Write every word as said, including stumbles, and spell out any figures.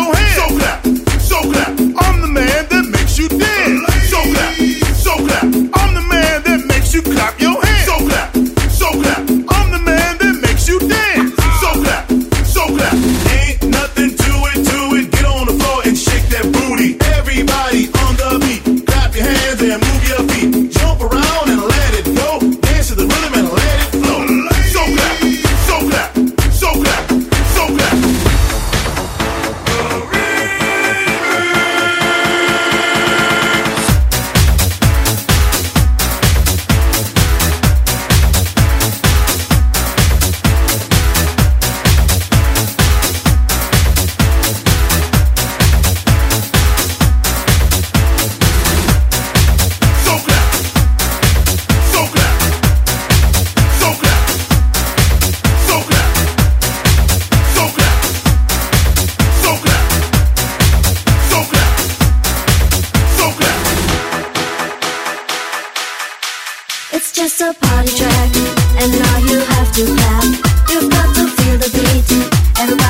your hands. So clap, so clap. I'm the man that makes you dance. So clap, so clap. I'm the man that makes you clap your hands. So clap, so clap. I'm the man that makes you dance. So clap, so clap. Ain't nothing to it, to it. Get on the floor and shake that booty. Everybody on the beat. Clap your hands and move your feet. Jump around and let it go. Dance to the rhythm and let it flow. So clap, so clap, so clap, so clap. It's just a party track, and now you have to clap. You've got to feel the beat. Everybody